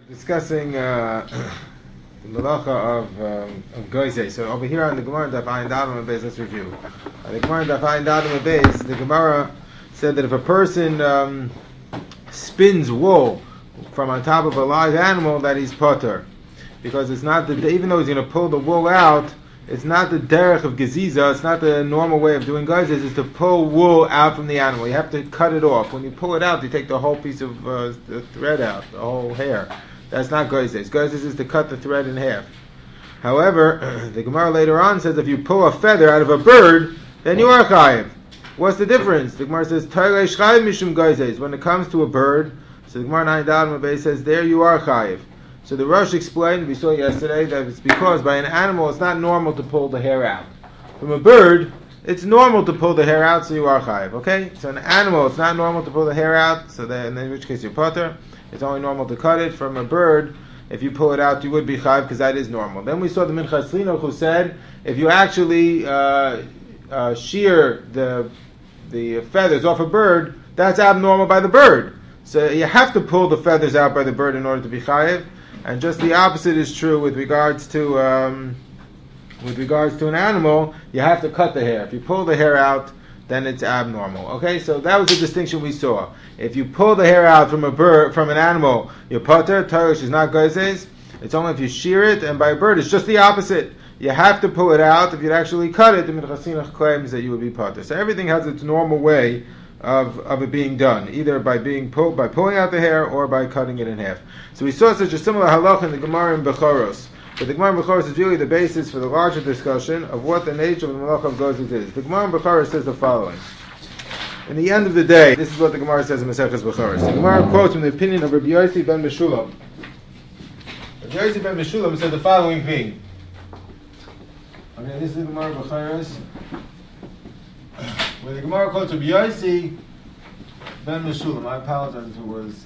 Discussing the malacha of Goizeh. So over here on the Gemara Daf Ayin Dadam Beis, let's review. On the Gemara Daf Ayin Dadam Beis, the Gemara said that if a person spins wool from on top of a live animal, that he's potter, because it's not even though he's going to pull the wool out, it's not the derech of geziza. It's not the normal way of doing Goizeh. Is to pull wool out from the animal. You have to cut it off. When you pull it out, you take the whole piece of the thread out, the whole hair. That's not Goizeh. Goizeh is to cut the thread in half. However, the Gemara later on says if you pull a feather out of a bird, then you are chayiv. What's the difference? The Gemara says Tailei chayiv mishum Goizeh. When it comes to a bird, so the Gemara Nine Dal Mabei says there you are chayiv. So the Rosh explained, we saw yesterday, that it's because by an animal it's not normal to pull the hair out. From a bird, it's normal to pull the hair out, so you are chayiv. Okay? So an animal, it's not normal to pull the hair out, so then in which case you're potter. It's only normal to cut it. From a bird, if you pull it out, you would be chayiv because that is normal. Then we saw the Minchas Chinuch who said if you actually shear the feathers off a bird, that's abnormal by the bird. So you have to pull the feathers out by the bird in order to be chayiv. And just the opposite is true with regards to an animal. You have to cut the hair. If you pull the hair out, then it's abnormal. Okay, so that was the distinction we saw. If you pull the hair out from an animal, you're potter. Tarish is not Goizeh. It's only if you shear it, and by a bird, it's just the opposite. You have to pull it out. If you'd actually cut it, the Minchas Chinuch claims that you would be potter. So everything has its normal way of it being done, either by pulling out the hair or by cutting it in half. So we saw such a similar halacha in the Gemara in Bechoros. But the Gemara in Bechoros is really the basis for the larger discussion of what the nature of the malacha of Goizeh is. The Gemara in Bechoros says the following. In the end of the day, this is what the Gemara says in Maseches Bechoros. The Gemara quotes from the opinion of Rabbi Yossi ben Meshulam. Rabbi Yossi ben Meshulam said the following thing. Okay, this is the Gemara in Bechoros, where the Gemara quotes Rabbi Yossi ben Meshulam. I apologize who was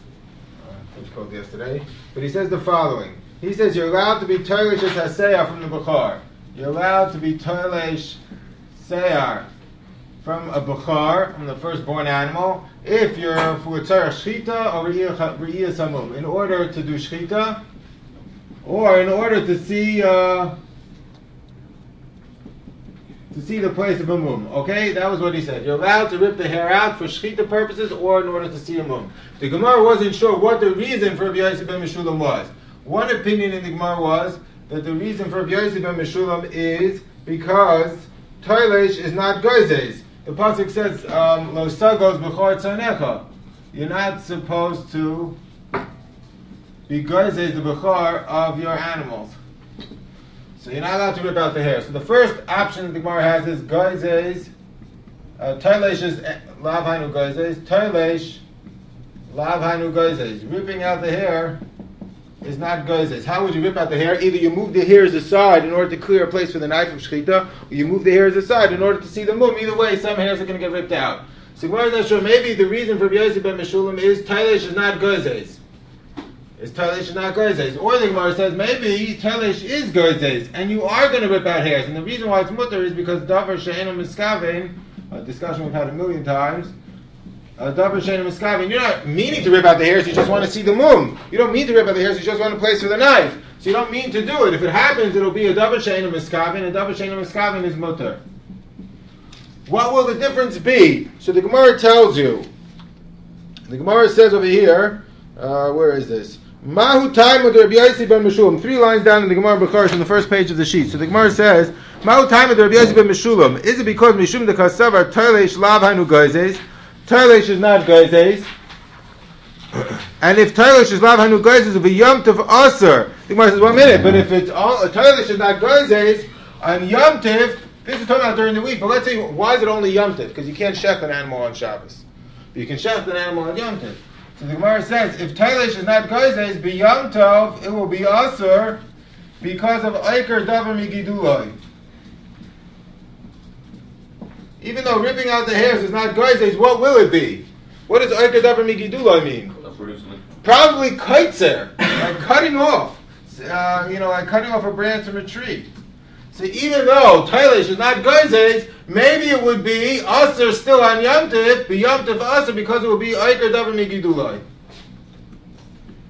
quote yesterday, but he says the following. He says you're allowed to be toilish as haseyar from the Bukhar. You're allowed to be toilish seyar from a Bukhar, from the firstborn animal, if you're for tzara shchita or re'iyah samum, in order to do shchita, or in order to see the place of a mum. Okay, that was what he said. You're allowed to rip the hair out for shchita purposes or in order to see a mum. The Gemara wasn't sure what the reason for Rabbi Yossi ben Meshulam was. One opinion in the Gemara was that the reason for Rabbi Yossi ben Meshulam is because toilish is not Goizeh. The pasuk says, "Lo sagos b'chor tzanecha." You're not supposed to be Goizeh the b'chor of your animals. So you're not allowed to rip out the hair. So the first option the Gemara has is Goizeh. Toilish is lav hainu Goizeh. Toilish lav hainu Goizeh. Ripping out the hair is not Goizeh. How would you rip out the hair? Either you move the hairs aside in order to clear a place for the knife of shechita, or you move the hairs aside in order to see the mum. Either way, some hairs are going to get ripped out. So Gemara is not sure. Maybe the reason for Rabbi Yossi ben Meshulam is toilish is not Goizeh. Is toilish not Goizeh? Or the Gemara says maybe toilish is Goizeh, and you are going to rip out hairs. And the reason why it's mutter is because davar she'enu miskaven, a discussion we've had a million times. Davar she'enu miskaven, you're not meaning to rip out the hairs, you just want to see the mum. You don't mean to rip out the hairs, you just want a place for the knife. So you don't mean to do it. If it happens, it'll be a davar she'enu miskaven, and davar she'enu miskaven is mutter. What will the difference be? So the Gemara tells you. The Gemara says over here, where is this? Mahu time with Rabbi Yossi ben Meshulam. 3 lines down in the Gemara Bechoros on the first page of the sheet. So the Gemara says, Mahu time with Rabbi Yossi ben Meshulam. Is it because Mishum de Kasavar Toilish lav hainu Goizeh? Toilish is not Goizeh. And if Toilish is lav hainu Goizeh, it'll be Yom Tov Aser. The Gemara says, 1 minute, but if it's Toilish is not Goizeh, on Yom Tov, this is talking about during the week, but let's say, why is it only Yom Tov? Because you can't shech an animal on Shabbos. But you can shech an animal on Yom Tov. So the Gemara says, if toilish is not Goizeh, be Yom Tov, it will be Aser because of Eiker Davar Migiduloi. Even though ripping out the hairs is not Goizeh, what will it be? What does Eiker Davar Migiduloi mean? Probably Kaitzer, like cutting off. Like cutting off a branch from a tree. So even though toilish is not Goizeh, maybe it would be Aser still on Yom Tov, be Yom Tov Aser because it would be Eiker Davar Migiduloi.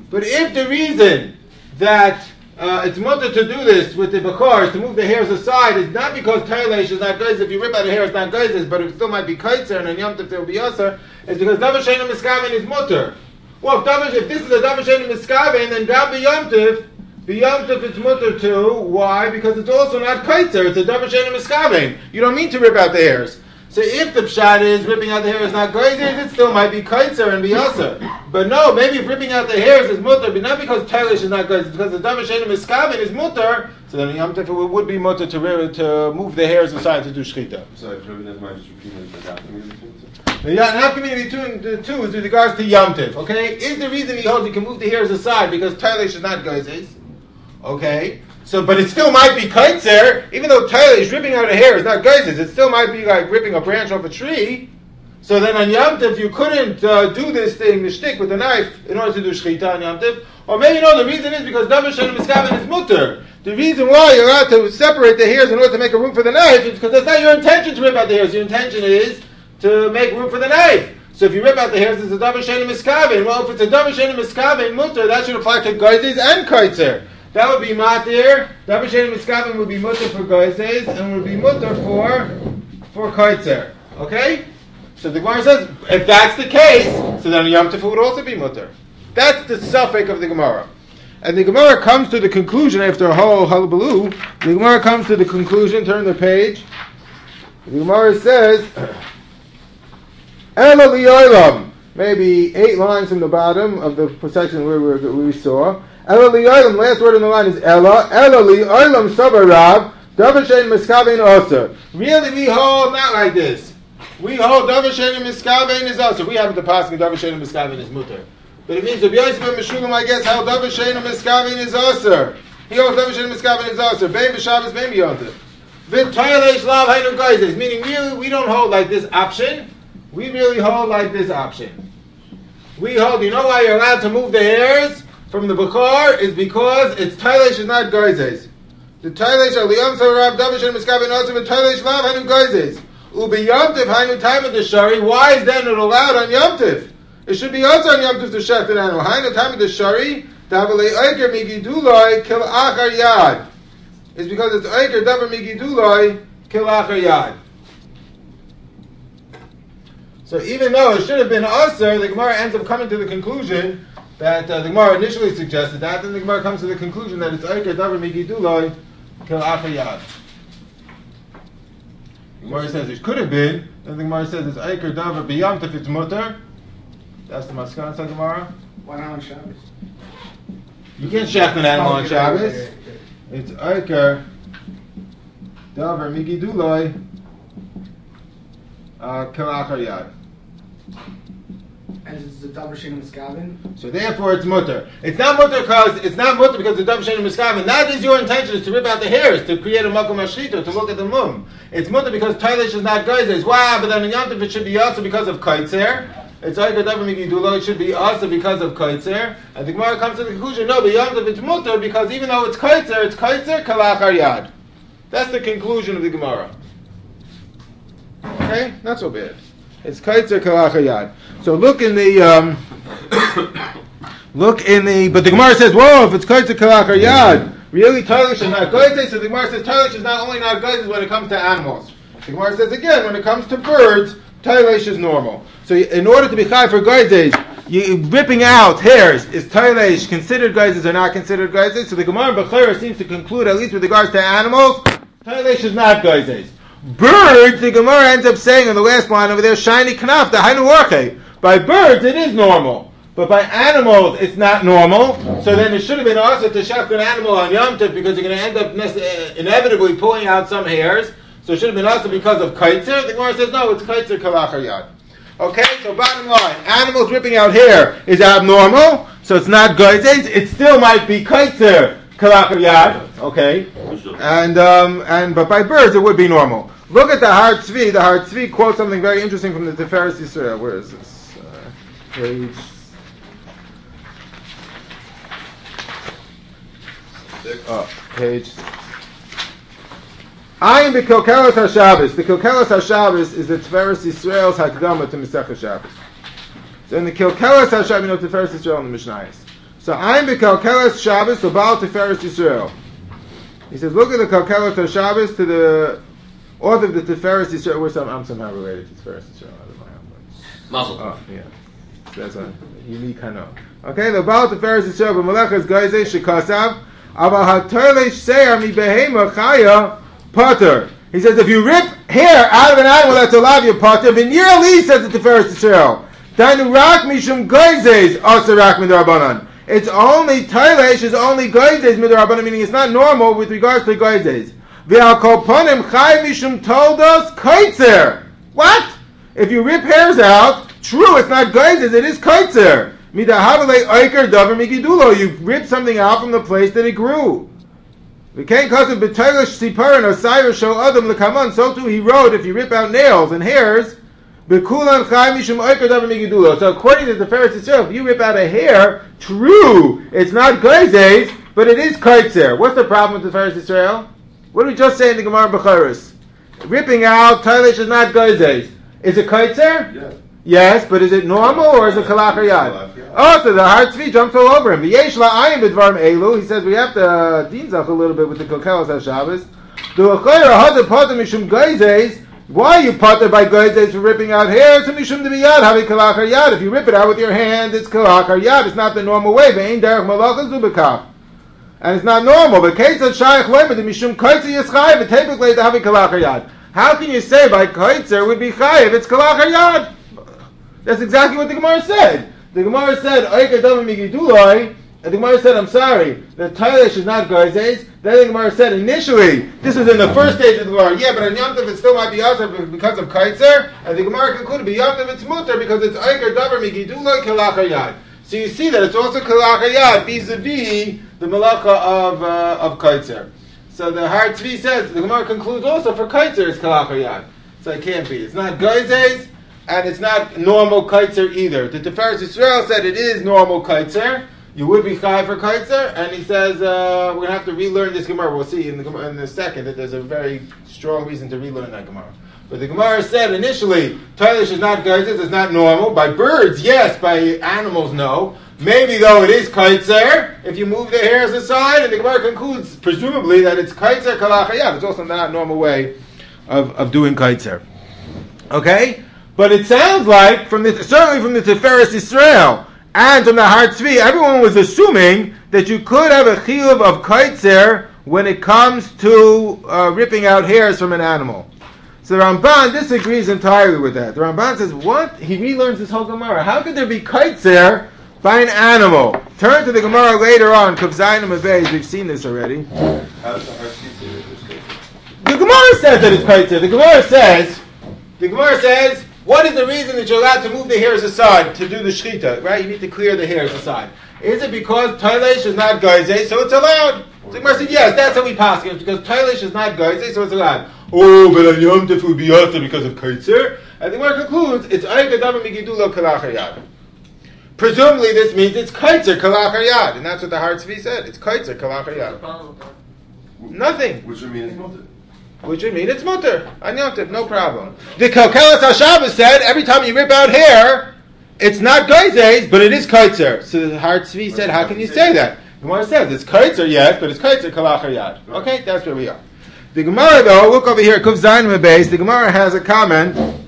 But if the reason that it's mutter to do this with the bakar, to move the hairs aside, is not because Tailesh is not geiz. If you rip out a hair, it's not geiz, but it still might be kaitzer, and on Yom Tov there will be asar. It's because davar sheinu miskaven is mutter. Well, if this is a davar sheinu miskaven, then gam b'Yom Tov it's mutter too. Why? Because it's also not kaitzer. It's a davar sheinu miskaven. You don't mean to rip out the hairs. So if the pshat is ripping out the hair is not geyser, it still might be kaitzer and be aser. But no, maybe if ripping out the hairs is mutter, but not because Tailish is not geyser, because the davar sheinu miskaven is mutter, so then Yom Tov it would be mutter to move the hairs aside to do shchita. So if Rabbi Nezman just repeating the happening The happening between the two is with regards to Yom Tov. Okay, is the reason he holds you can move the hairs aside because Tailish is not geyser? Okay. So, but it still might be kaitzer, even though Tailish ripping out a hair is not geyser, it still might be like ripping a branch off a tree. So then on Yom Tov you couldn't do this thing, the shtick with the knife, in order to do shchita on Yom Tov. Or maybe no, the reason is because davar sheinu miskaven is mutter. The reason why you're allowed to separate the hairs in order to make a room for the knife is because that's not your intention to rip out the hairs. Your intention is to make room for the knife. So if you rip out the hairs, it's a davar sheinu miskaven. Well, if it's a davar sheinu miskaven mutter, that should apply to geizes and kaitzer. That would be matir. Davar sheinu miskaven would be mutter for geizes and would be mutter for kaitzer. Okay? So the Gemara says, if that's the case, so then Yom Tov would also be mutter. That's the suffix of the Gemara. And the Gemara comes to the conclusion, after a whole hullabaloo, the Gemara comes to the conclusion, turn the page. The Gemara says, Ela li'olam, maybe 8 lines from the bottom of the section where we saw. Ela li'olam, last word in the line is Ela. Ela li'olam sabarav, davar sheinu miskaven oser. Really, we hold not like this. We hold davar sheinu miskaven is oser. We happen to pass davar sheinu miskaven is mutter. But it means Rabbi Yosef ben Meshulam, I guess, held davar sheinu miskaven is oser. He holds davar sheinu miskaven is oser. Bein b'Shabbos, bein b'Yom Tov. V'tayleish lav hainu geizes. Meaning, really, we don't hold like this option. We really hold like this option. We hold, you know why you're allowed to move the hairs from the Bukhar is because its Taileish is not geizes. The Taileish aliyam sarab davar sheinu miskaven oser v'tayleish lav hainu geizes. Ubi Yom Tov hainu time of the shari. Why is then it allowed on Yom Tov? It should be also on Yom Tov to shecht an animal. Hainu time of the shari. Davalei oiker migiduloi kil achar yad. It's because it's oiker davar migiduloi kil achar yad. So even though it should have been aser, the Gemara ends up coming to the conclusion that the Gemara initially suggested that, and the Gemara comes to the conclusion that it's oiker davar migiduloi kil achar yad. The Gemara says it could have been, then the Gemara says it's oiker davar b'Yom Tov it's mutter. That's the Maskana Gemara. Why not on Shabbos? You can't shecht an animal on Shabbos. It's oiker davar migiduloi kil achar yad. And it's the davar sheinu miskaven. So therefore, it's mutter. It's not mutter because the davar sheinu miskaven. That is your intention, is to rip out the hairs, to create a makom hashchita, to look at the mum. It's mutter because Tailish is not geizes. Wow, but then in Yom Tov it should be also because of kaitzer. It's oiker davar migidulo. It should be also because of kaitzer. And the Gemara comes to the conclusion: no, but Yom Tov it's mutter because even though it's kaitzer kal achar yad. That's the conclusion of the Gemara. Okay, not so bad. It's kaitzer kal achar yad. So look in the but the Gemara says, whoa, if it's kaitzer kal achar yad, really Tailish is not geizes. So the Gemara says Tailish is not only not geizes when it comes to animals. The Gemara says again, when it comes to birds, Tailish is normal. So in order to be chai for geizes, ripping out hairs, is Tailish considered geizes or not considered geizes? So the Gemara Bechera seems to conclude, at least with regards to animals, Tailish is not geizes. Birds, the Gemara ends up saying in the last line over there, shiny knaf, the hainu orche. By birds, it is normal. But by animals, it's not normal. So then it should have been also to shecht an animal on Yom Tov because you're going to end up inevitably pulling out some hairs. So it should have been also because of kaitzer. The Gemara says, no, it's kaitzer kal achar yad. Okay, so bottom line, animals ripping out hair is abnormal, so it's not geizes. It still might be kaitzer kal achar yad. Okay, but by birds it would be normal. Look at the Har Tzvi. The Har Tzvi quotes something very interesting from the Tiferes Yisrael. Where is this? Page. Page. Ayin b'Kilkelos HaShabbos. The Kilkelos HaShabbos is the Tiferes Yisrael's Hakdama to Masechah Shabbos. So in the Kilkelos HaShabbos, you know Tiferes Yisrael in the Mishnayos. So I'm bekalkelas Shabbos to Baal Tiferes Yisrael. He says, look at the kalkelas of Shabbos to the author of the Tiferes Yisrael. I'm somehow related to Tiferes Yisrael. I don't know how. Muzzle. Oh, yeah. That's a unique hano. Okay, the Baal Tiferes Yisrael b'malachas gaizeh shekasav aval hatolesh seir mi behema chaya pater. He says if you rip hair out of an animal that's alive, you're pater. V'nirali says the Tiferes Yisrael. Dainu rak mishum gaizeh asa rak midrabanan. It's only tolesh is only gaizeh midrabanan, meaning it's not normal with regards to gaizeh. V'al kol panim chay mishum toldos kaitzer. What? If you rip hairs out, true, it's not gaizes, it is kaitzer. Midahavale oiker davar migidulo. You rip something out from the place that it grew. We can't cause it b'toilish sipar and osayir shel adam lekaman. So too he wrote, if you rip out nails and hairs, b'kulan chay mishum oiker davar migidulo. So according to the Tiferes Yisrael, if you rip out a hair, true, it's not gaizes, but it is kaitzer. What's the problem with the Tiferes Yisrael? What did we just say in the Gemara Bechoros? Ripping out, toilish is not gaizes. Is it kaitzer? Yes. Yes, but is it normal or is it kalach or yad? Oh, so the Har Tzvi jumps all over him. V'yesh la'ayim b'dvarim elu. He says we have to dinzach a little bit with the kalkelos HaShabbos. Du'achayra hazeh pater mishum gaizes. Why are you pater by gaizes for ripping out hair? So mishum d'biyad havi kalach or yad. If you rip it out with your hand, it's kalach or yad. It's not the normal way. Ve'ein derech malachas zubekach. And it's not normal. But ketzad shayach loyma mishum kaitzer yischai v'tebek leid havi kalach or yad. How can you say by kaitzer would be chayiv? It's kalach or yad. That's exactly what the Gemara said. The Gemara said, Oika Dama Migidulai, and the Gemara said, I'm sorry, the Tailesh is not Gaizes. Then the Gemara said, initially, this was in the first stage of the Gemara, yeah, but on Yom Tov it still might be Asr because of Kaitzer, and the Gemara concluded, but Yom Tov it's Mutter because it's Oika Dama Migidulai Kalach Yad. So you see that it's also Kalach Yad vis-a-vis the Malacha of Kaitzer. So the Har Tzvi says, the Gemara concludes also for Kaitzer it's Kalach Yad. So it can't be. It's not Gaizes, and it's not normal kaitzer either. The Tiferes Yisrael said it is normal kaitzer. You would be chai for kaitzer, and he says we're going to have to relearn this Gemara. We'll see in a second that there's a very strong reason to relearn that Gemara. But the Gemara said initially, Tailish is not kaitzer, it's not normal. By birds, yes. By animals, no. Maybe though it is kaitzer if you move the hairs aside, and the Gemara concludes presumably that it's kaitzer kalachayat. It's also not a normal way of doing kaitzer. Okay. But it sounds like, certainly from the Tiferes Yisrael and from the Har Tzvi, everyone was assuming that you could have a chiyuv of kaitzer when it comes to ripping out hairs from an animal. So the Ramban disagrees entirely with that. The Ramban says, what? He relearns this whole Gemara. How could there be kaitzer by an animal? Turn to the Gemara later on, Kuf Zayin and Mavez, we've seen this already. How does the Har Tzvi say that? The Gemara says that it's kaitzer. The Gemara says, what is the reason that you're allowed to move the hairs aside to do the shechita? Right? You need to clear the hairs aside. Is it because Tailesh is not gaizeh, so it's allowed? So the Gemara said, yes, that's how we pass it. Because Tailesh is not gaizeh, so it's allowed. Oh, but on Yom Tov would be also because of kaitzer. And the Gemara concludes, it's Oika Dama Migidulo Kalach Yad. Presumably this means it's kaitzer Kalach Yad. And that's what the Har Tzvi said. It's kaitzer Kalach Yad. Nothing. Which would mean it's mutter. Which would mean it's mutter. On Yom Tov, no problem. The Kalkelos HaShabbos said every time you rip out hair, it's not gaizes, but it is kaitzer. So the Har Tzvi said, how can you say that? The Gemara says it's kaitzer, yes, but it's kaitzer kalach yad. Okay, that's where we are. The Gemara, though, look over here, Kuf Zayin Mebez. The Gemara has a comment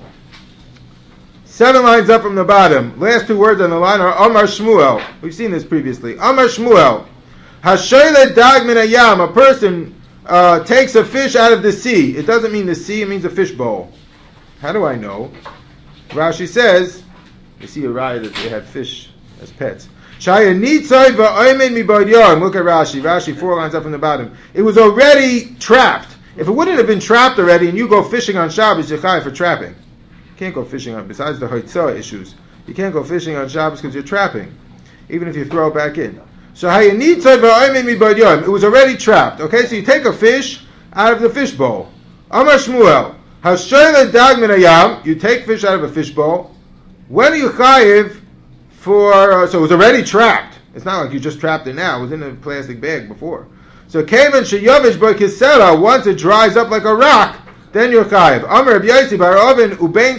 7 lines up from the bottom. Last 2 words on the line are Amar Shmuel. We've seen this previously. Amar Shmuel. Hashoyle dag min hayam. A person takes a fish out of the sea. It doesn't mean the sea, it means a fish bowl. How do I know? Rashi says, you see a raya that they had fish as pets. Shaya nitzay va'omen mibadyam. Look at Rashi. Rashi 4 lines up from the bottom. It was already trapped. If it wouldn't have been trapped already and you go fishing on Shabbos, you're chayav for trapping. You can't go fishing on, besides the hoitzah issues, you can't go fishing on Shabbos because you're trapping, even if you throw it back in. So it was already trapped. Okay, so you take a fish out of the fish bowl. Amar Shmuel, you take fish out of a fish bowl. When are you chayiv for? So it was already trapped. It's not like you just trapped it now. It was in a plastic bag before. So kevan sheyavish by kisera. Once it dries up like a rock, then you're chayiv. Amar Reb Yosi bar Oven ubein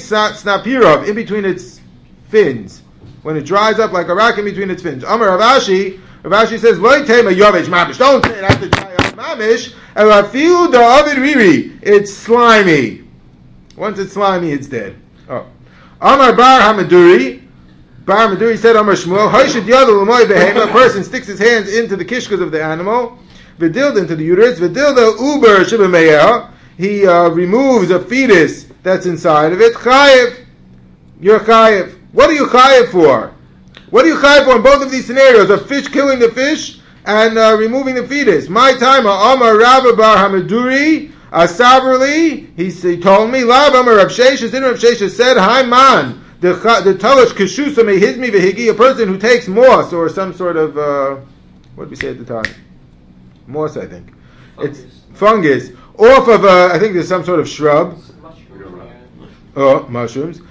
snapirov, in between its fins. When it dries up like a rock in between its fins. Amar Rav Ashi Rav Ashi says, "Lo tema yovish mamish." Don't say it after dry up mamish. Elafiu da avid riri. It's slimy. Once it's slimy, it's dead. Oh, Amar Bar Hamaduri. Bar Hamaduri said, "Amar Shmuel, Hoshid yadu l'moy behema." A person sticks his hands into the kishkas of the animal, v'dilda into the uterus, v'dilda uber shibameya. He removes a fetus that's inside of it. Chayev, you're chayev. What are you chayev for? What are you chayev for in both of these scenarios? A fish killing the fish and removing the fetus. My time, Amar Rabba Bar Hamaduri, Asabrali, he told me, Lav Amar Rav Sheshes, then Rav Sheshes said, Hi man, the Talish Keshusa Mehizmi Vehigi, a person who takes moss or some sort of, what did we say at the time? Moss, I think. Fungus. It's fungus. Off of, I think there's some sort of shrub. Oh, mushrooms.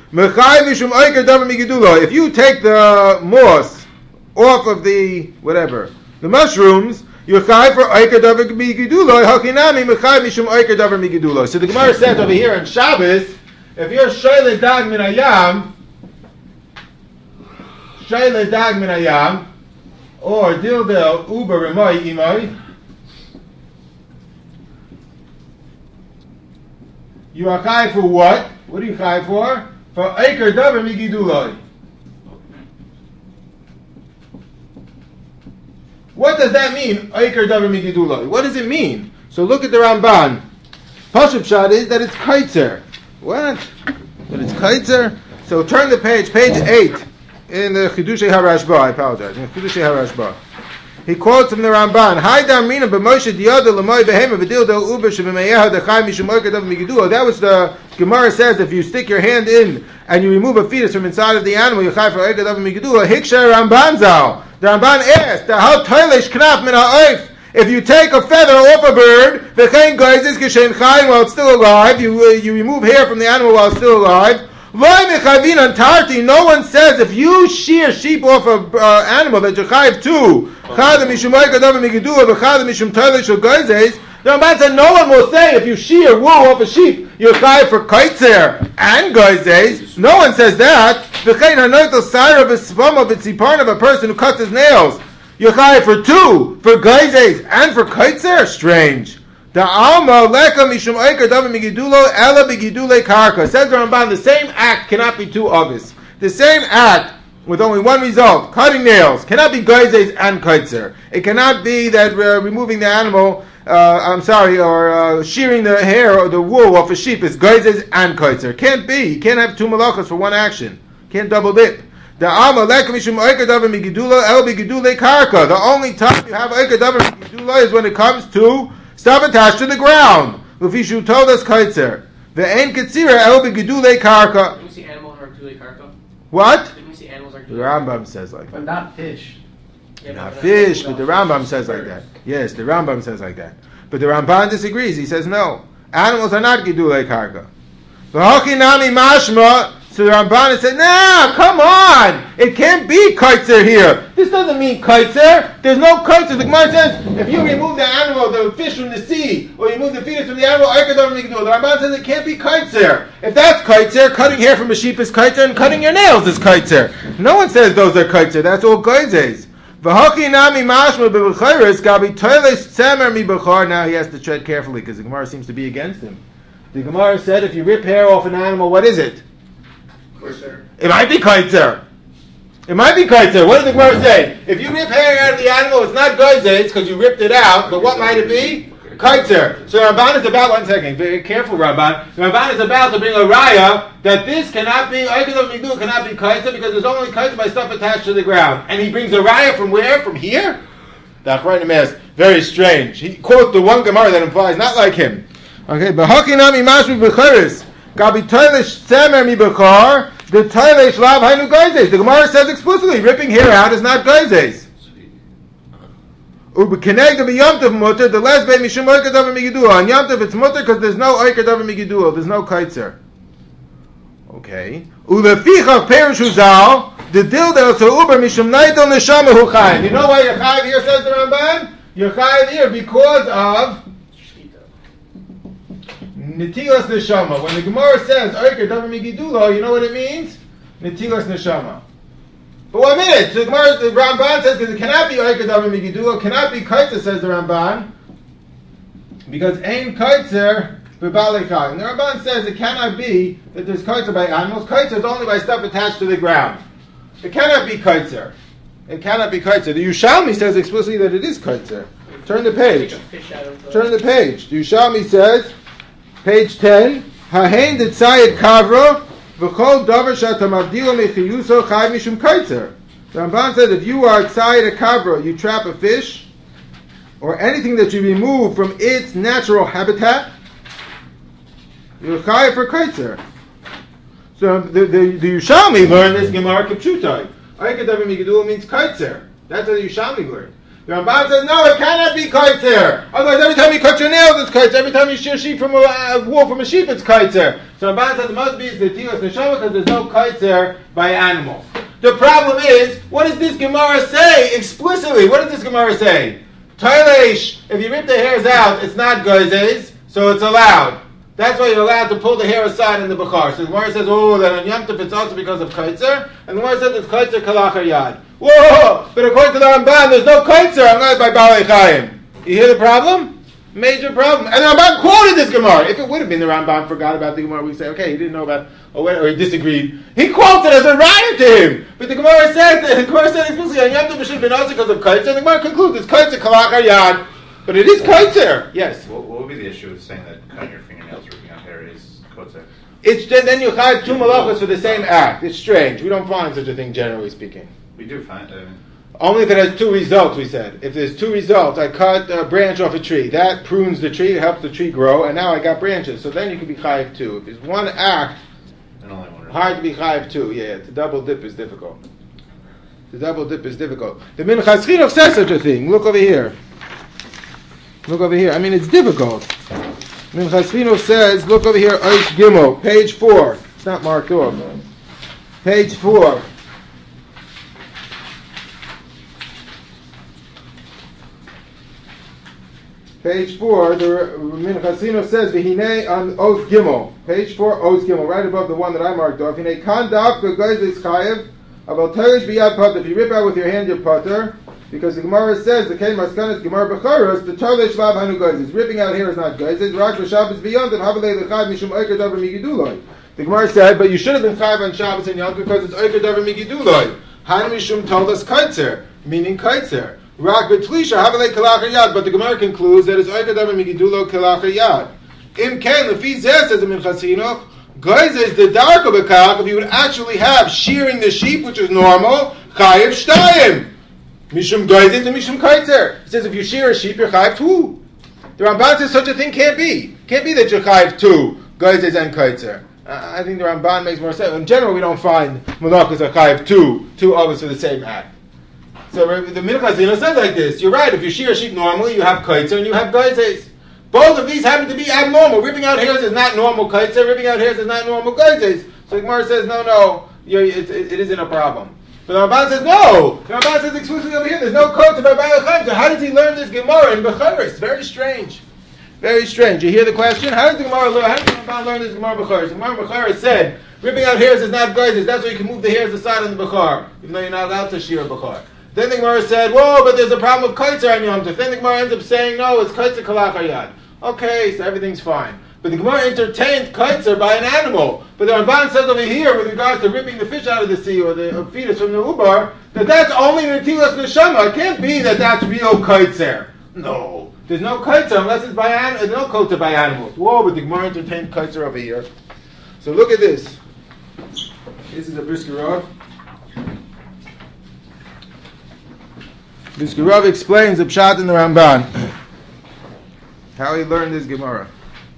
If you take the moss off of the whatever, the mushrooms, you're chai for oiker davar migiduloi. Hakinami mechai mishum oiker davar migiduloi. So the Gemara says over here on Shabbos, if you're shayle dag min hayam, or dildel uber remoi imoi, you are chai for what? What are you chai for? For Eiker Davar Migiduloi. What does that mean? Eiker Davar Migiduloi. What does it mean? So look at the Ramban. Pashup Shad is that it's kaitzer. What? That it's kaitzer? So turn the page 8 in the Chidushei HaRashba. I apologize. In Chidushei HaRashba. He quotes from the Ramban. That was the Gemara says if you stick your hand in and you remove a fetus from inside of the animal, you chai for oiker davar migiduloi. Hiksher Ramban zal. The Ramban asked, "How toilish knaf min ha'oif?" If you take a feather off a bird, v'chein goizes kishen chayim while it's still alive, you remove hair from the animal while it's still alive. No one says if you shear sheep off an animal that you're chayiv too. The Ramban said no one will say if you shear wool off a sheep you're chayiv for kaitzer and geizes. No one says that. The of a person who cuts his nails you're chayiv for two, for geizes and for kaitzer. Strange. The alma leka mishum oiker davar migidulo ela begidule karka. Says the Ramban, the same act cannot be two others. The same act with only one result, cutting nails, cannot be geizes and kaitzer. It cannot be that removing the animal, or shearing the hair or the wool off a sheep is geizes and kaitzer. Can't be. You can't have two malachas for one action. Can't double dip. The alma leka mishum oiker davar migidulo ela begidule karka. The only time you have oiker davar migidulo is when it comes to sabotage to the ground. Lufishu told us kaitzer. The ein katsira el begidule karka. Didn't we see animals are gidule karka? What? Didn't we see animals are The gidule Rambam says like that. But not fish. Yeah, Not but fish, but the Rambam says like that. Yes, the Rambam says like that. But the Ramban disagrees. He says no. Animals are not gidule karka. V'hokinami mashma. So the Ramban said, nah, come on. It can't be kaitzer here. This doesn't mean kaitzer. There's no kaitzer. The Gemara says, if you remove the animal, the fish from the sea, or you remove the fetus from the animal, the Ramban says it can't be kaitzer. If that's kaitzer, cutting hair from a sheep is kaitzer, and cutting your nails is kaitzer. No one says those are kaitzer. That's all geizes. Now he has to tread carefully because the Gemara seems to be against him. The Gemara said if you rip hair off an animal, what is it? It might be kaitzer. It might be kaitzer. What does the Gemara say? If you rip hair out of the animal, it's not geizes because you ripped it out, but what might it be? Kaitzer. So Ramban is about, one second, very careful Ramban. Ramban is about to bring a raya that this cannot be, cannot be kaitzer because there's only kaitzer by stuff attached to the ground. And he brings a raya from where? From here? The Achrayim asked, very strange. He quotes the one Gemara that implies not like him. Okay, but hakinami mashmi b'cheres. Gabi toilish tzemer mi b'char. The toilish lav hainu geizes. The Gemara says explicitly, ripping hair out is not geizes. U'b'keneg the yomtiv mutter. The last bay mishum oiker davar migidul. On yomtiv it's mutter because there's no oiker davar migidul. There's no kaitzer. Okay. U'lefichach perish uzal. The dildel so uber mishum naito neshama hu chayim. You know why you're chayiv here, says the Ramban? You're chayiv here because of Netilas neshama. When the Gemara says Oiker davar migidulo, you know what it means? Netilas neshama. But 1 minute, the Ramban says, because it cannot be Oikad Davar Migidulo, cannot be Kaitzer, says the Ramban, because Ein Kaitzer B'Balei Chai. And the Ramban says it cannot be that there's Kaitzer by animals. Kaitzer is only by stuff attached to the ground. It cannot be Kaitzer. It cannot be Kaitzer. The Yushalmi says explicitly that it is Kaitzer. Turn the page. Turn the page. The Yushalmi says, page 10, Hahen Ditzayet Kavro V'chol Davar Shata Mavdilo Mechiyuso Chai Mishum Kaitzer. The Ramban says if you are Tzayet a Kavro, you trap a fish, or anything that you remove from its natural habitat, you're Chai for Kaitzer. So the Yushalmi learned this Gemara Kipshutai. Oikad Davar Migidulo means Kaitzer. That's what the Yushalmi learned. The Ramban says, no, it cannot be kaitzer. Otherwise, every time you cut your nails, it's kaitzer. Every time you shear sheep from a wool from a sheep, it's kaitzer. So Ramban says it must be the tilas neshama because there's no kaitzer by animal. The problem is, what does this Gemara say explicitly? What does this Gemara say? Toilesh, if you rip the hairs out, it's not gozes, so it's allowed. That's why you're allowed to pull the hair aside in the Bukhar. So the Gemara says, oh, then on Yom Tov it's also because of kaitzer, and the Gemara says it's kaitzer kalachar yad. Whoa! But according to the Ramban, there's no kaitzer unless by Balei Chaim. You hear the problem? Major problem. And the Ramban quoted this Gemara. If it would have been the Ramban forgot about the Gemara, we say, okay, he didn't know about, or he disagreed. He quoted as a riot to him. But the Gemara said explicitly, on Yom Tov it should have been also because of kaitzer, and the Gemara concludes it's kaitzer kalachar yad. But it is kaitzer. Yes. What would be the issue with saying that cutting your fingernails, ripping out hair is kotzer? It's then you have two malachos for the same act. It's strange. We don't find such a thing, generally speaking. We do find Only if it has two results, we said. If there's two results, I cut a branch off a tree. That prunes the tree, it helps the tree grow, and now I got branches. So then you can be chayiv two. If there's one act, and only one hard to be chayiv two. Yeah, to double dip is difficult. The Minchas Chinuch says such a thing. Look over here. I mean, it's difficult. Minchas Chinuch says, look over here, Oish Gimel, page 4. It's not marked off. Page 4. Page 4, the Minchas Chinuch says, V'hinei on Oz Gimel. Page 4, Oz Gimel, right above the one that I marked off. V'hinei kan dafka goyzes chayev, aval teresh b'yad pater. If you rip out with your hand, your pater, because the Gemara says, the Kein Maskanas Gemara B'charos, the Tarle Shlav Hanu Goyzes. Ripping out hair is not Goyzes. Rak B'Shabbos beyond it, Havalei L'chad Mishum Oikad Davar Migiduloi. The Gemara said, but you should have been chayav on Shabbos and Yom because it's Oikad Davar Migiduloi. Han Mishum told us Kaitzer, meaning Kaitzer. Rak B'Tlisha, Havalei Kalachar Yad. But the Gemara concludes that it's Oikad Davar Migidulo Kalachar Yad. Im Ken, Lefi Zeh, says the Minchas Chinuch, Goyzes the darker B'Kach, if you would actually have shearing the sheep, which is normal, Chayiv Shtayim. Mishum Goyzes and Mishum Kaitzer. It says if you shear a sheep, you're chayiv two. The Ramban says such a thing can't be. Can't be that you're chayiv two, Goyzes and Kaitzer. I think the Ramban makes more sense. In general, we don't find malachas are chayiv two others for the same act. So the Minchas Chinuch says like this. You're right. If you shear a sheep normally, you have Kaitzer and you have Goyzes. Both of these happen to be abnormal. Ripping out hairs is not normal Kaitzer. Ripping out hairs is not normal Goyzes. So the Gemara says, no, it isn't a problem. But the Ramban says, no. The Ramban says exclusively over here, there's no code to Balei Chaim. So how does he learn this Gemara in Becharis? Very strange. Very strange. You hear the question? How does the Ramban learn this Gemara Becharis? The Gemara Becharis said, ripping out hairs is not Goyzes. That's why you can move the hairs aside on the Bechar, even though you're not allowed to shear a Bechar. Then the Gemara said, whoa, but there's a problem with Kaitzer on Yom Tov. Then the Gemara ends up saying, no, it's Kaitzer Kalachar Yad. Okay, so everything's fine. But the Gemara entertained Kaitzer by an animal. But the Ramban says over here, with regards to ripping the fish out of the sea or the fetus from the ubar, that's only Netilas Neshama. It can't be that that's real Kaitzer. No. There's no Kaitzer unless it's by animals. There's no Kaitzer by animals. Whoa, but the Gemara entertained Kaitzer over here. So look at this. This is a Brisker Rav. Brisker Rav explains the Pshat in the Ramban. How he learned this Gemara.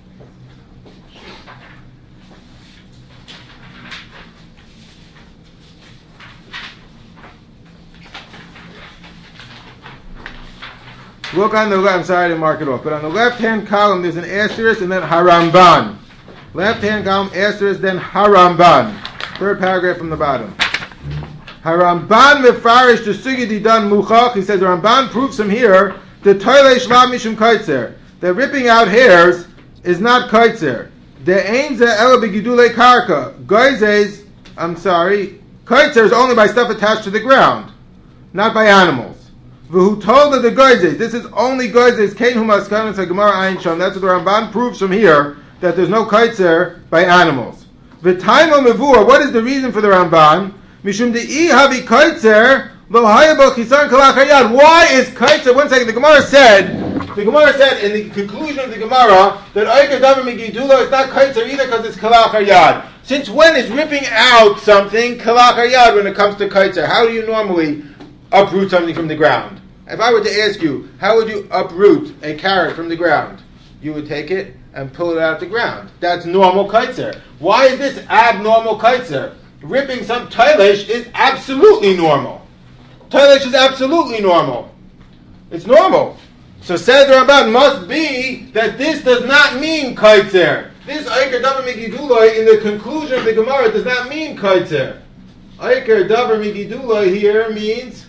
Look on the left, I'm sorry to mark it off, but on the left-hand column there's an asterisk and then Haramban. Left-hand column, asterisk, then Haramban. Third paragraph from the bottom. Haramban mefarish to sugi didan muchach. He says the Ramban proves from here the toile shlav mishum kaitzer. The ripping out hairs is not kaitzer. The ein ze ela begidule karka. Goyzes, Kaitzer is only by stuff attached to the ground, not by animals. Who told of the Goizes? This is only Goizes. Kain hu maskanas haGemara ayin sham. That's what the Ramban proves from here, that there's no Kaitzer by animals. V'taimo mevua. What is the reason for the Ramban? Mishum de'i havi Kaitzer lo hayabo chisan kalach hayad. Why is Kaitzer? One second. The Gemara said in the conclusion of the Gemara that Oiker Davar Megidula is not Kaitzer either because it's kalach hayad. Since when is ripping out something kalach hayad when it comes to Kaitzer? How do you normally uproot something from the ground? If I were to ask you, how would you uproot a carrot from the ground? You would take it and pull it out of the ground. That's normal kaitzer. Why is this abnormal kaitzer? Ripping some tailish is absolutely normal. Tailish is absolutely normal. It's normal. So says the Ramban, must be that this does not mean kaitzer. This Eiker Davar Megiduloi in the conclusion of the Gemara does not mean kaitzer. Eiker Davar Megiduloi here means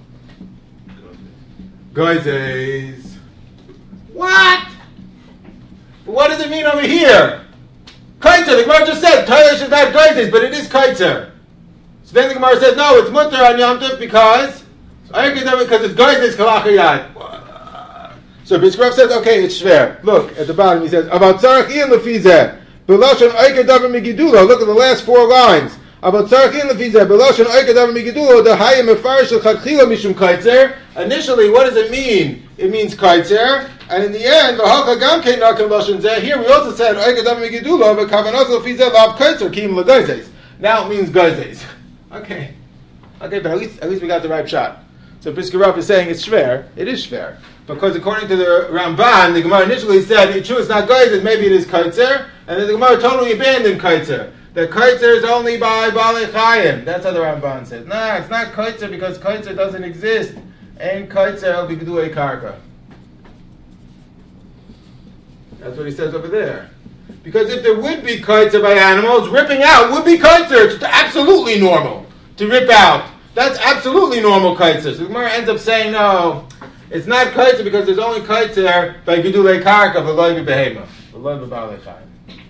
Goizes. What? What does it mean over here? Kaitzer. The Gemara just said Tailish is not Goizes, but it is Kaitzer. So then the Gemara says, no, it's Mutter on Yom Tov because it's Goizes Kalach Hayad. So Briskov says, okay, it's Shver. Look at the bottom. He says, About Tzarech Ian Lefizeh. Belashon Eiker Davar Megidula. Look at the last 4 lines. About Tzarech Ian Lefizeh. Belashon Eiker Davar Megidula. The Hayim Mefarish L'Chadchila Mishum Kaitzer. Initially, what does it mean? It means kaitzer, and in the end, here we also said now it means gazes. Okay, but at least we got the right shot. So Brisker is saying it's shver. It is shver because according to the Ramban, the Gemara initially said it's true, it's not gazes, maybe it is kaitzer, and then the Gemara totally abandoned kaitzer. The kaitzer is only by Balei Chayim. That's how the Ramban says. Nah, it's not kaitzer because kaitzer doesn't exist. And kaitzer b'gdui karka. That's what he says over there. Because if there would be kaitzer by animals, ripping out would be kaitzer. It's absolutely normal to rip out. That's absolutely normal kaitzer. So the Gemara ends up saying, no, it's not kaitzer because there's only kaitzer by gdui karka v'loy b'behema, v'loy b'balei chayim.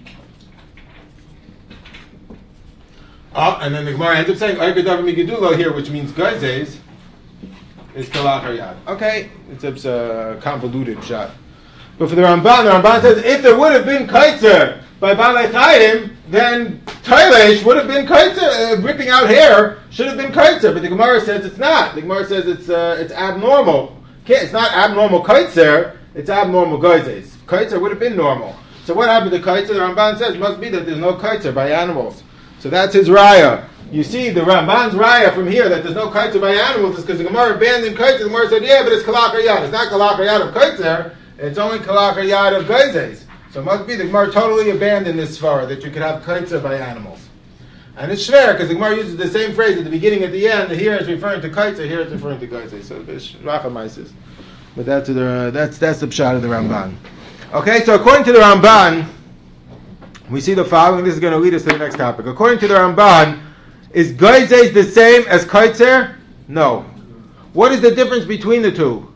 And then the Gemara ends up saying, Eiker Davar Megidula here, which means gazes, is kalach hayad. Okay, it's a convoluted shot. But for the Ramban says if there would have been kaitzer by Balei Chayim, then tailish would have been kaitzer. Ripping out hair should have been kaitzer. But the Gemara says it's not. The Gemara says it's abnormal. It's not abnormal kaitzer. It's abnormal gazes. Kaitzer would have been normal. So what happened to kaitzer? The Ramban says must be that there's no kaitzer by animals. So that's his raya. You see, the Ramban's raya from here that there's no kaitzer by animals is because the Gemara abandoned kaitzer. The Gemara said, yeah, but it's kalach hayad. It's not kalach hayad of kaitzer. It's only kalach hayad of gazes. So it must be the Gemara totally abandoned this svara that you could have kaitzer by animals. And it's shver because the Gemara uses the same phrase at the beginning and at the end. Here it's referring to kaitzer. Here it's referring to gazes. So it's rachamaisis. But that's the pshat of the Ramban. Okay, so according to the Ramban, we see the following. This is going to lead us to the next topic. According to the Ramban, is gazes the same as kaitzer? No. What is the difference between the two?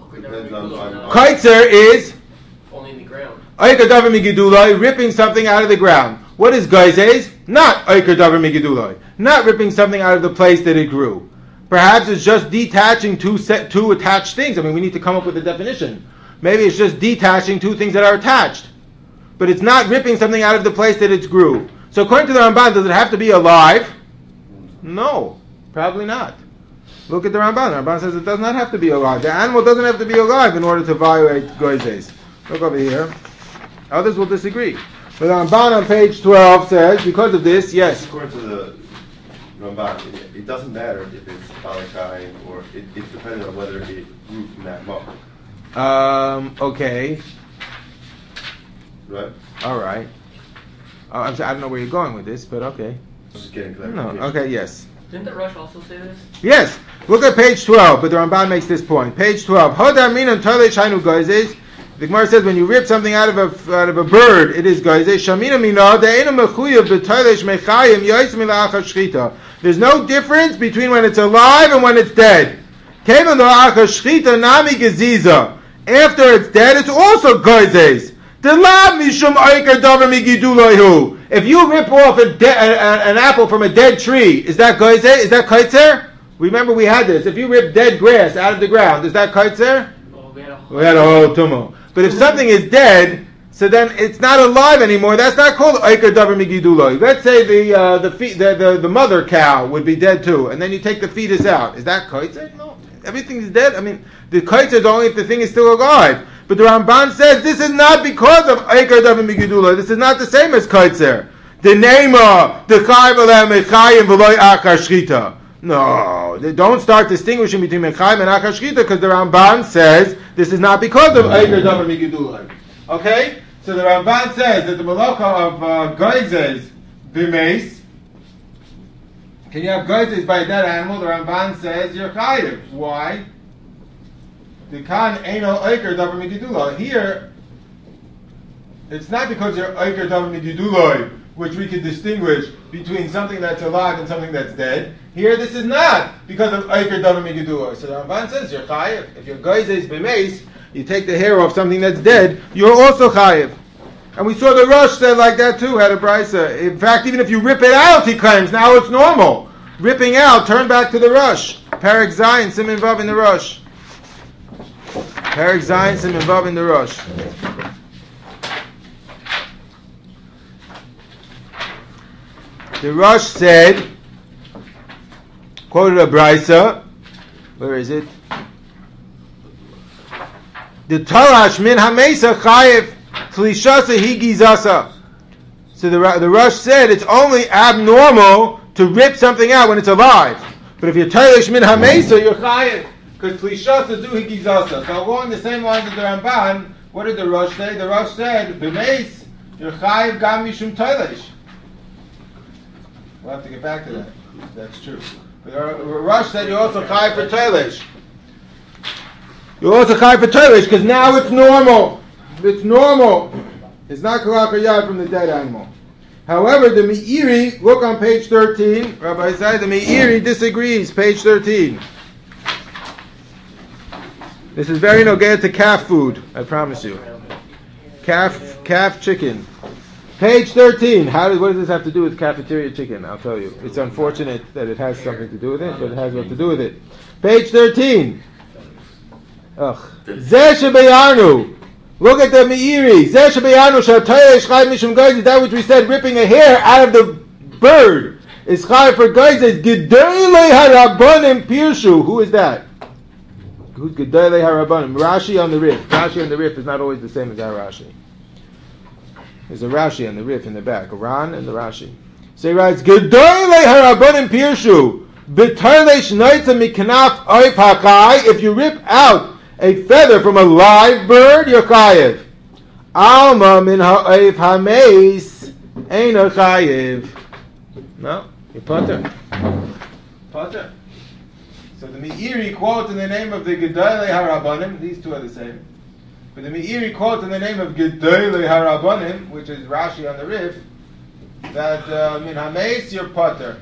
Kaitzer is only in the ground. Eiker Davar Megiduloi, ripping something out of the ground. What is gazes? Not Eiker Davar Megiduloi. Not ripping something out of the place that it grew. Perhaps it's just detaching two attached things. I mean, we need to come up with a definition. Maybe it's just detaching 2 things that are attached. But it's not ripping something out of the place that it grew. So according to the Ramban, does it have to be alive? No, probably not. Look at the Ramban. The Ramban says it does not have to be alive. The animal doesn't have to be alive in order to violate gazes. Look over here. Others will disagree. But the Ramban on page 12 says, because of this, yes. According to the Ramban, it doesn't matter if it's Balei Chayim or it's dependent on whether it grew from that mock. Okay. Right? All right. I don't know where you're going with this, but okay. I'm just getting clarification. No, okay, yes. Didn't the Rush also say this? Yes. Look at page 12, but the Ramban makes this point. Page 12. Hoda minan tailish hainu gazes. The Gemara says when you rip something out of a bird, it is gazes. Shamina mina de'enu mechuyev b'tailish mechayim yoyis mila'achas shchita. There's no difference between when it's alive and when it's dead. Kevan lo'achas shchita nami geziza. After it's dead, it's also gazes. The lab mishum Eiker Davar Megiduloi. if you rip off an apple from a dead tree, is that goyze? Is that kaitzer? Remember we had this. If you rip dead grass out of the ground, is that kaitzer? Oh, We had a whole tumo. But if something is dead, so then it's not alive anymore. That's not called Eiker Davar Migiduloi. Let's say the mother cow would be dead too, and then you take the fetus out. Is that kaitzer? No. Everything is dead. I mean, the kaitzer is only if the thing is still alive. But the Ramban says this is not because of Eiker Davar Migiduloi. This is not the same as kaitzer. The nema, the chayv alem echayim v'loy achar shchita. No, they don't start distinguishing between Mechayim and Achar Shchita because the Ramban says this is not because of Eiker Davar Migiduloi. Okay? So the Ramban says that the Malacha of Goizes B'meis, can you have Goizes by a dead animal? The Ramban says you're Chayiv. Why? The Kan Eino Eiker Davar Migiduloi. Here, it's not because you're Eiker Davar Migiduloi, which we can distinguish between something that's alive and something that's dead. Here, this is not because of Eiker Davar Migiduloi. So the Ramban says you're Chayiv. If your Goizes B'meis, you take the hair off something that's dead, you're also chayiv. And we saw the Rosh said like that too, had a brisa. In fact, even if you rip it out, he claims, now it's normal. Ripping out, turn back to the Rosh. Perek Zayin, Siman Vav in the Rosh. Perek Zayin, Siman Vav in the Rosh. The Rosh said, quoted a brisa, where is it? The Tarash min hamesa chayev tlishasa higizasa. So the Rosh said it's only abnormal to rip something out when it's alive. But if you're Tarash min hamesa, you're chayev because tlishasa zu higizasa. So along the same lines as the Ramban, what did the Rosh say? The Rosh said b'meis you're chayev gam mishum Tarash. We'll have to get back to that. That's true. But the Rosh said you're also chayev for Tarash. You're also chayiv for Toilish because now it's normal. It's normal. It's not kalach yad from the dead animal. However, the Meiri, look on page 13. Rabbi said the Meiri disagrees. Page 13. This is very nogea to calf food. I promise you. Calf chicken. Page 13. What does this have to do with cafeteria chicken? I'll tell you. It's unfortunate that it has something to do with it, but it has what to do with it. Page 13. Zeh shebayarnu. Look at the Meiri. Zeh shebayarnu shatayeh chayv mishum goyzes. That which we said, ripping a hair out of the bird is chayv for goyzes. Gedolei harabanim pirshu. Who is that? Who's Gedolei harabanim? Rashi on the Rif. Rashi on the Rif is not always the same as our Rashi. There's a Rashi on the Rif in the back. A Ran and the Rashi. So he writes, Gedolei harabanim pirshu. B'tarleish noitza mikanaf oif hakai. If you rip out a feather from a live bird, you're chayiv. Alma min ha'oif hameis eino chayiv. No, you're potter. Potter. So the Meiri quotes in the name of the Gedolei Harabanim. These two are the same. But the Meiri quotes in the name of Gedolei Harabanim, which is Rashi on the Rif, that min hameis you're potter.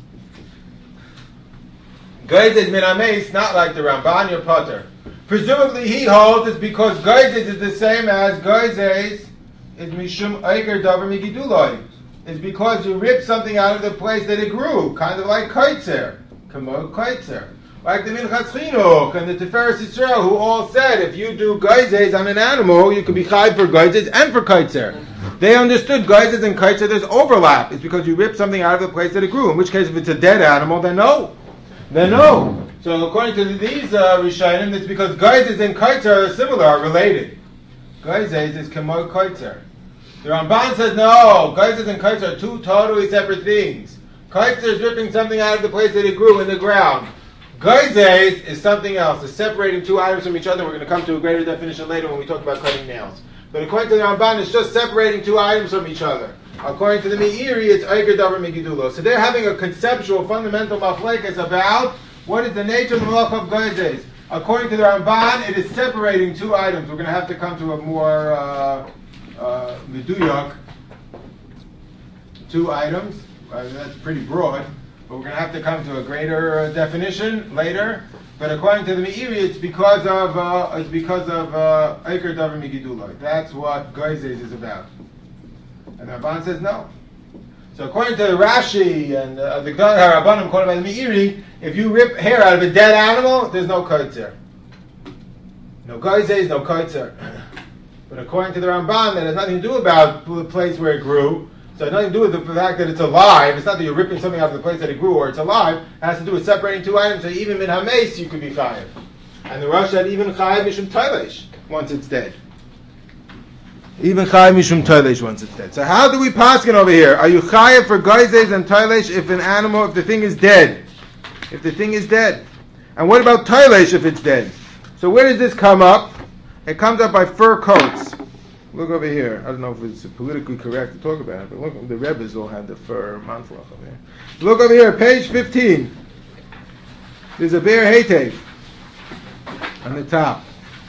Goizes min hameis, not like the Ramban, you're potter. Presumably he holds it's because Goizes is the same as Goizes is Mishum Eiker Davar Migiduloi. It's because you rip something out of the place that it grew, kind of like Kaitzer. Kamo Kaitzer. Like the Minchas Chinuch and the Tiferes Yisrael, who all said if you do Goizes on an animal, you can be Chayv for Goizes and for Kaitzer. They understood Goizes and Kaitzer, there's overlap. It's because you rip something out of the place that it grew. In which case, if it's a dead animal, then no. Then no. So according to these Rishonim, it's because Goizes and Kaitzer are similar, are related. Goizes is Kamo Kaitzer. The Ramban says no, Goizes and Kaitzer are two totally separate things. Kaitzer is ripping something out of the place that it grew in the ground. Goizes is something else. It's separating two items from each other. We're going to come to a greater definition later when we talk about cutting nails. But according to the Ramban, it's just separating two items from each other. According to the Meiri, it's Eiker Davar Migidulo. So they're having a conceptual, fundamental machlekes about what is the nature of the malach of Goizes. According to the Ramban, it is separating two items. We're going to have to come to a more meduyak. Two items. That's pretty broad. But we're going to have to come to a greater definition later. But according to the Meiri, it's because of Eiker Davar Migiduloi. That's what Goizes is about. And Ramban says no. So according to Rashi and the Rabbanim quoted by the Meiri, if you rip hair out of a dead animal, there's no kaitzer. No geizes, no kaitzer. But according to the Ramban, that has nothing to do about the place where it grew. So it has nothing to do with the fact that it's alive. It's not that you're ripping something out of the place that it grew or it's alive. It has to do with separating two items. So even min hameis you could be chayiv. And the Rosh said even chayiv mishum tailesh once it's dead. Even chayiv mishum tailesh once it's dead. So how do we paskin over here? Are you chayiv for geizes and tailesh if an animal, if the thing is dead? If the thing is dead. And what about tailesh if it's dead? So where does this come up? It comes up by fur coats. Look over here. I don't know if it's politically correct to talk about it, but look, the Rebbes all had the fur manflach over here. Look over here, page 15. There's a bear heitev on the top.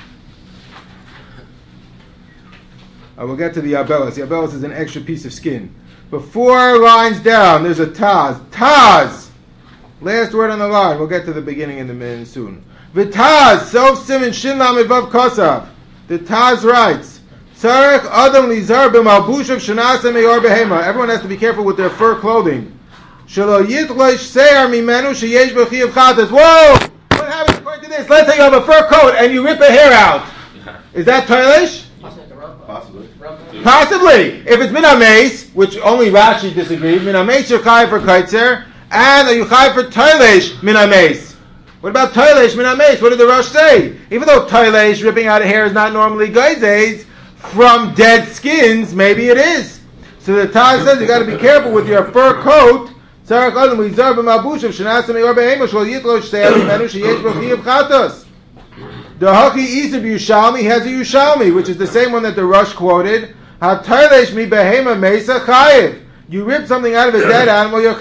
I will get to the yabelos. The yabelos is an extra piece of skin. But 4 lines down, there's a taz. Taz! Last word on the line. We'll get to the beginning in the minute soon. V'taz, Sof Siman Shin Lamed Vav Kosav. The Taz writes, Tzarech Adam Lizar b'malbushav Shenasa Meyor Behema. Everyone has to be careful with their fur clothing. Shelo Yitlosh Seir Mimenu Sheyesh B'chiyav Chatas. Whoa! What happens according to this? Let's say you have a fur coat and you rip a hair out. Is that toilish? Possibly. Possibly. If it's min hameis, which only Rashi disagreed, min hameis you're chayiv for kaitzer, and are you chayiv for toilish min hameis? What about toilish min hameis? What did the Rosh say? Even though toilish, ripping out a hair, is not normally geizes, from dead skins, maybe it is. So the Taz says you got to be careful with your fur coat. The Haki Isab Yushalmi has a Yushalmi, which is the same one that the Rosh quoted. You rip something out of a dead animal, you're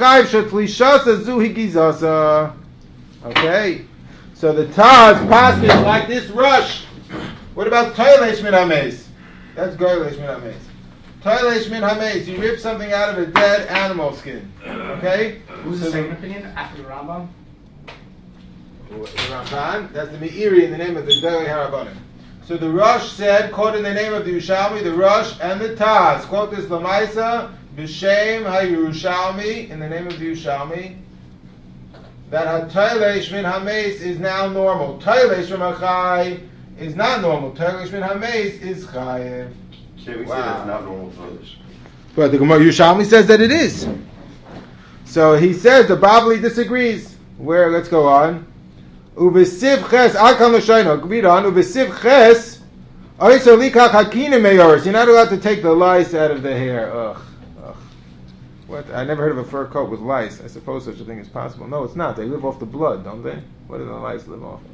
chayiv. Okay, so the Taz passes like this Rosh. What about Toilesh min hameis? That's Goylesh min hameis. Toilesh min hameis. You rip something out of a dead animal skin. Okay? Who's the second opinion after the Rambam? The Ramban. That's the Meiri in the name of the Gdolei Harabanim. So the Rosh said, quote in the name of the Yerushalmi, the Rosh and the Taz. Quote this Lamaisa, B'Shem HaYerushalmi, in the name of the Yerushalmi, that HaToilesh min hameis is now normal. Toilesh from Achai is not normal. Toilesh min hameis is chayev. Can't we say that's not normal toilish? But the Gemara Yerushalmi says that it is. So he says the Bavli disagrees. Where? Let's go on. Uvesiv ches alkan l'shayno. Read on. Uvesiv ches oiser likach hakinim meyoris. You're not allowed to take the lice out of the hair. Ugh. What? I never heard of a fur coat with lice. I suppose such a thing is possible. No, it's not. They live off the blood, don't they? What do the lice live off of?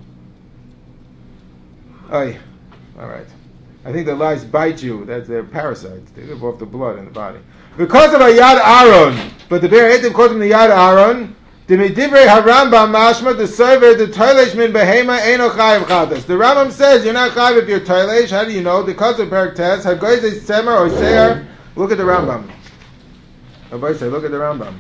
Oh, yeah. All right. I think the lice bite you. That's their parasites. They live off the blood in the body. Because of a Yad Aaron, but the Be'er Heitev calls him the Yad Aaron. The Medivrei HaRambam mashma the server the toilesh min behema eino chayiv chatas. The Rambam says you're not chayiv if you're toilesh. How do you know? Because of Perak Tes hagoyzei semer or seir. Look at the Rambam. Look at the Rambam.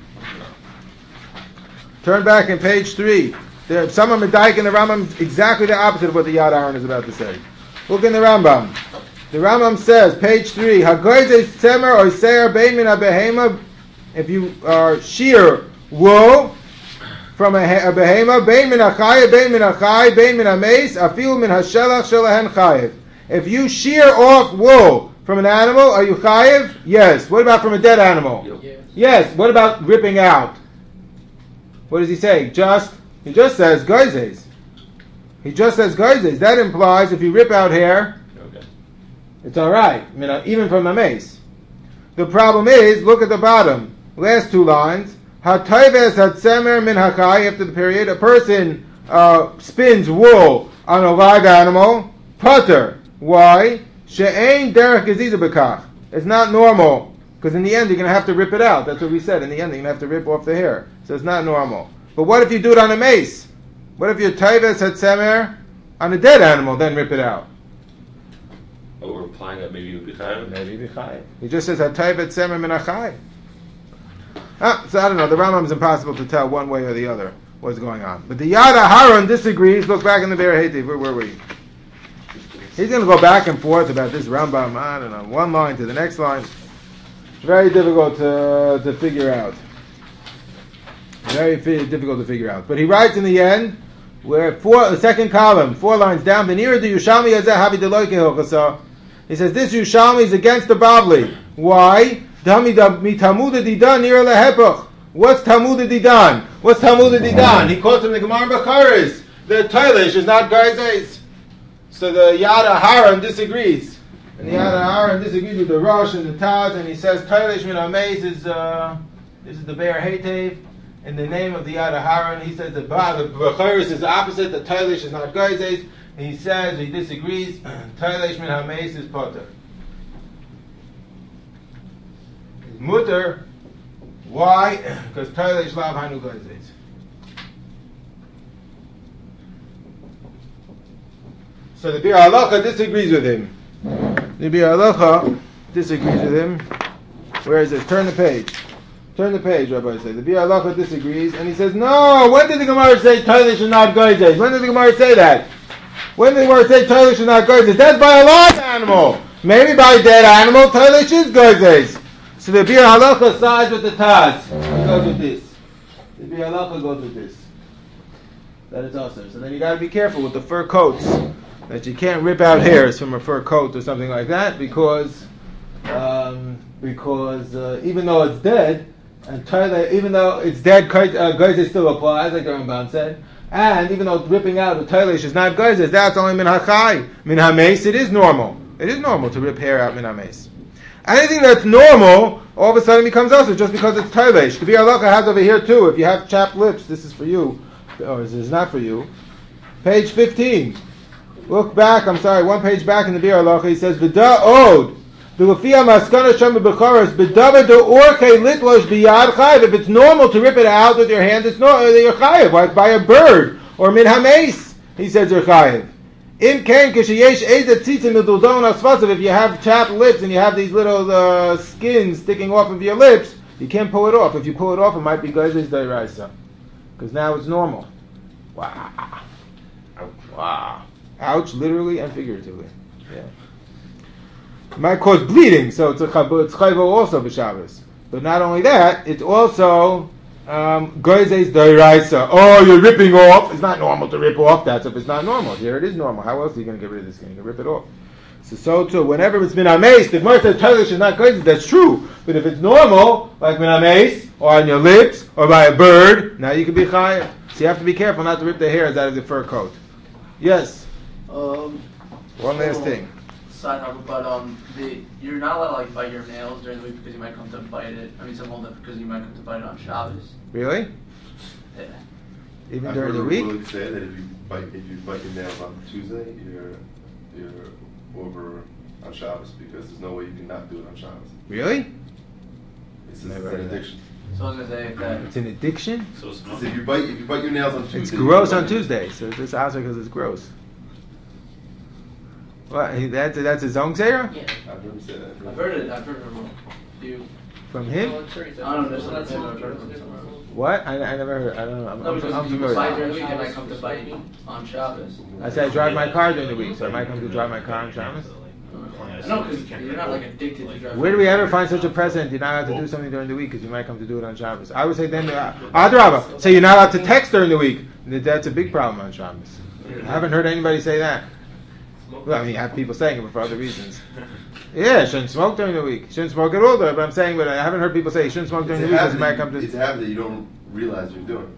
Turn back in page 3. Some of Medayik in the Rambam exactly the opposite of what the Yad Aaron is about to say. Look in the Rambam. The Rambam says, page 3, Hagoyze semer or seir bein min behema. If you shear wool from a behema, bein min achai, bein min achai, bein min hameis, afilu min hashelach shelahen chayiv. If you shear off wool from an animal, are you chayiv? Yes. What about from a dead animal? Yes. What about ripping out? What does he say? He just says geizes. He just says geizes. That implies if you rip out hair, okay, it's all right. I mean, even from a mace. The problem is, look at the bottom. Last 2 lines. Hatayves hatsemer min hakai. After the period, a person spins wool on a live animal. Putter. Why? She'ein derech geziza bekach. It's not normal. Because in the end, you're going to have to rip it out. That's what we said. In the end, you're going to have to rip off the hair. So it's not normal. But what if you do it on a mace? What if your taives had semer on a dead animal, then rip it out? Oh, we're implying that maybe you would be chayiv? Maybe be chayiv. He just says, hatayv et semer min achai. So I don't know. The Rambam is impossible to tell one way or the other what's going on. But the Yad Aharon disagrees. Look back in the Be'er Heitev. Where were we? He's going to go back and forth about this Rambam. I don't know. One line to the next line. It's very difficult to figure out. Very difficult to figure out. But he writes in the end, where the second column, 4 lines down, V'nira de Yushalmi yazeh havi deloy kehilchasa. He says this Yushalmi is against the Bavli. Why? Dami mitamuda didan nira lehepach. What's Talmud Didan? What's Talmud Didan? He quotes from the Gemara Becharis. The Toilish is not Garzes. So the Yad Aharon disagrees. And the Yad Aharon disagrees with the Rosh and the Taz, and he says Toilish min Ameis is this is the Be'er Heitev. In the name of the Yad Aharon, he says the Becharis is the opposite. The Toilish is not Garzes. He says he disagrees. Toilish min Ameis is Potter. Mutter. Why? Because Toilish lav hanu Garzes. So the Bir Halacha disagrees with him. The Bir Halacha disagrees with him. Where is this? Turn the page. Turn the page, Rabbi says. The Bir Halacha disagrees, and he says, no, when did the Gemara say Toilish is not Garzes? When did the Gemara say that? When did the Gemara say Toilish is not Garzes? That's by a live animal. Maybe by a dead animal, Toilish is Garzes. So the Bir Halacha sides with the Taz. It goes with this. The Bir Halacha goes with this. That is awesome. So then you got to be careful with the fur coats. That you can't rip out hairs from a fur coat or something like that because even though it's dead, and even though it's dead, Garzes still applies, like the Ramban said. And even though ripping out a Toilish is not Garzes, that's only Min HaChai. Min HaMeis, it is normal. It is normal to rip hair out Min HaMeis. Anything that's normal, all of a sudden becomes also just because it's Toilish. The Bir Halacha has over here too. If you have chapped lips, this is for you, or this is not for you. Page 15. Look back, one page back in the Bir Halacha, he says, V'da od, v'lefia maskana shem b'becharas, v'dava de'orke litlosh b'yad chayiv. If it's normal to rip it out with your hand, it's not you're chayiv, like by a bird, or min hameis, he says you're chayiv. Im ken kisheyesh eze tzitzim midudon asvasav, if you have chapped lips and you have these little skins sticking off of your lips, you can't pull it off. If you pull it off, it might be Garzes Dairaisa. Because now it's normal. Wow. Wow. Ouch, literally and figuratively. Yeah. It might cause bleeding, so it's chayvo also b'Shabbos. But not only that, it's also Garzes Dairaisa. Oh, you're ripping off. It's not normal to rip off. That's if it's not normal. Here it is normal. How else are you going to get rid of this skin? You can rip it off. So too, whenever it's Min HaMeis, the Gemara says Toilish is not Garzes, that's true. But if it's normal, like Min HaMeis, or on your lips, or by a bird, now you can be chayav. So you have to be careful not to rip the hairs out of the fur coat. Yes? One last thing. Side note, but you're not allowed to like bite your nails during the week because you might come to bite it. I mean, some hold it because you might come to bite it on Shabbos. Really? Yeah. Even during the week? I've heard say that if you bite your nails on Tuesday, you're over on Shabbos because there's no way you can not do it on Shabbos. Really? It's an addiction. So I was gonna say if that it's an addiction. So So if you bite your nails on Tuesday, It's gross on Tuesday, so it's also because it's gross. What? That's a Zong Zera? yeah. I've never said that. I've heard it from you. From him? I don't know, there's something I've heard from somewhere. What? I never heard. I don't know. No, because I'm if you familiar. bite during the week, they might come to bite on Shabbos. I said I drive my car during the week, so I might come to drive my car on Shabbos. No, because you're not like addicted to driving. Where do we ever find such a precedent? You're not allowed to do something during the week because you might come to do it on Shabbos. I would say then, Adrabah, so you're not allowed to text during the week. That's a big problem on Shabbos. I haven't heard anybody say that. Well, I mean, you have people saying it, but for other reasons. Yeah, shouldn't smoke during the week. Shouldn't smoke at all, though. But I'm saying, but I haven't heard people say you shouldn't smoke during the week because you might come to. It's a habit that you don't realize you're doing.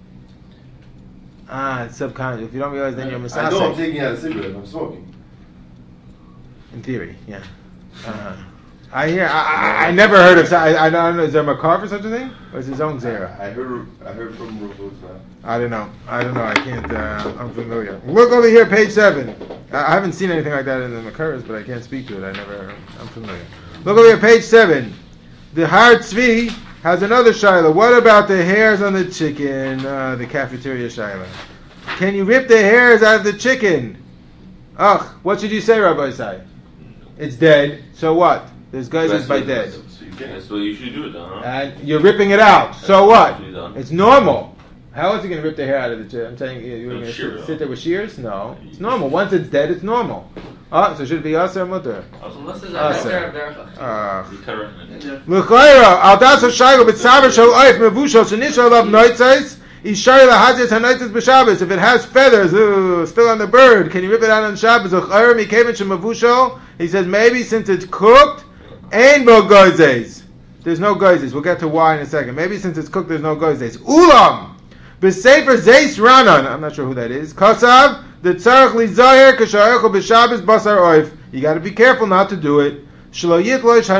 It's subconscious. If you don't realize, then you're I know I'm misasek. taking out a cigarette. I'm smoking. In theory, yeah. I hear. I never heard of. I don't know. Is there a makar for such a thing, or is it Zong Zera? I heard from Ruvuz now. I don't know. I can't. I'm familiar. Look over here, page 7. I haven't seen anything like that in the Makaras, but I can't speak to it. I'm familiar. Look over here, page 7. The Har Tzvi has another shaila. What about the hairs on the chicken? The cafeteria shaila. Can you rip the hairs out of the chicken? Ugh. What should you say, Rabbi Isai? It's dead. So what? There's guys that's by dead. So you can't. That's what you should do, then, huh? And you're ripping it out. So what? Usually done. It's normal. How else are you going to rip the hair out of the chicken? I'm saying you're going to shear it sit off. there with shears? No. It's normal. Once it's dead, it's normal. So should it be us or mutter? Also, Unless there's Aser. a You cut it in it. L'chayra, al das ha'shayla b'tzavar shel oif mevushal shenishal alav noitzais, ishayla lahazis ha'noitzais b'Shabbos. If it has feathers, still on the bird, can you rip it out on Shabbos? L'chayra mikevin shemavushal. He says maybe since it's cooked, ain't bo goizes. There's no goizes. We'll get to why in a second. Maybe since it's cooked, there's no goizes. Ulam b'sefer zeis ranan. I'm not sure who that is. Kosav the tzarich lizayer k'sha'echo b'Shabbos basar oif. You got to be careful not to do it. Even if you want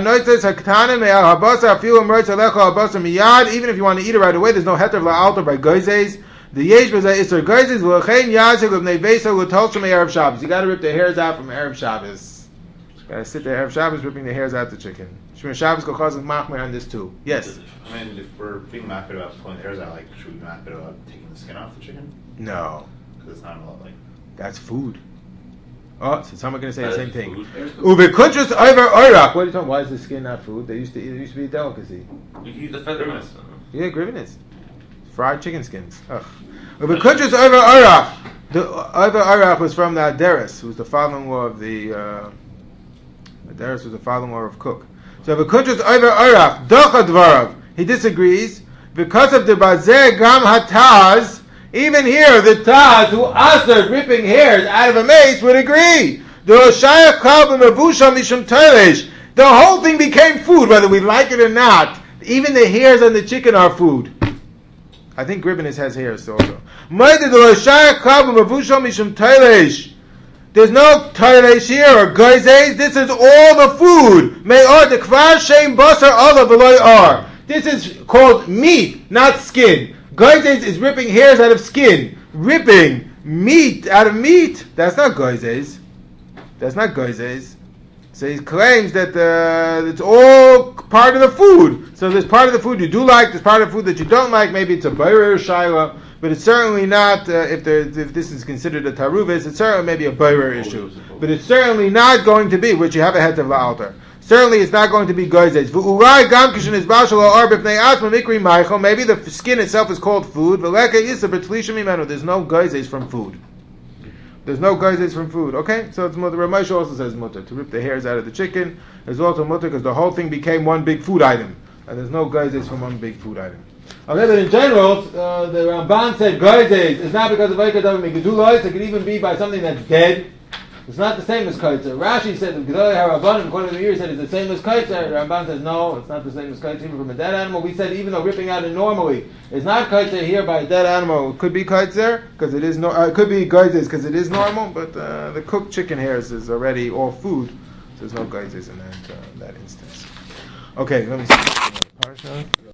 to eat it right away, there's no heter la'alter by goizes. The yesh b'zay iser goizes v'lechein yazig l'bnei vesa l'tolshem erev Shabbos. You got to rip the hairs out from erev Shabbos. Got to sit there erev Shabbos ripping the hairs out the chicken. Shmir Shabbos go cause machmer on this too. Yes. I mean, if we're being mad about pulling the hairs out, like, should we be mad about taking the skin off the chicken? No, Because it's not a lot, like. that's food. Oh, so someone going to say That the is same thing. food. Uvekuntrus over oirak. What are you talking? Why is the skin not food? It used to be a delicacy. You can eat the feathers. Yeah, grivinus. Fried chicken skins. Ugh. Uvekuntrus over oirak. The over oirak was from the Aderis, who was the father-in-law of the Aderis was the father-in-law of Cook. So Uvekuntrus over oirak. Docha dvarav. He disagrees because of the bazeh gam hataz. Even here, the Taz who asked ripping hairs out of a mace would agree. The whole thing became food, whether we like it or not. Even the hairs on the chicken are food. I think Gribbinus has hairs also. There's no toilesh here or goizes. This is all the food. This is called meat, not skin. Goizes is ripping hairs out of skin. Ripping meat out of meat. That's not goizes. That's not goizes. So he claims that it's all part of the food. So there's part of the food you do like, there's part of the food that you don't like. Maybe it's a bayrer shaila, but it's certainly not, if this is considered a taruvis, it's certainly maybe a bayrer issue. But it's certainly not going to be, which you have a head of la'alter. Certainly, it's not going to be goizes. Maybe the skin itself is called food. There's no goizes from food. There's no goizes from food. Okay, so it's mutter. Ramesh also says mutter to rip the hairs out of the chicken is also mutter because the whole thing became one big food item, and there's no goizes from one big food item. Okay, but in general, the Ramban said goizes is not because of Eikadav Megedulos. It could even be by something that's dead. It's not the same as kaitzer. Rashi said the Gedolei HaRabbanim, according to the year, said it's the same as kaitzer. The Ramban says no, it's not the same as kaitzer even from a dead animal. We said even though ripping out it normally is not kaitzer here by a dead animal, it could be kaitzer because it is it could be geizes because it is normal, but the cooked chicken hairs is already all food, so there's no geizes in that instance. Okay, let me see.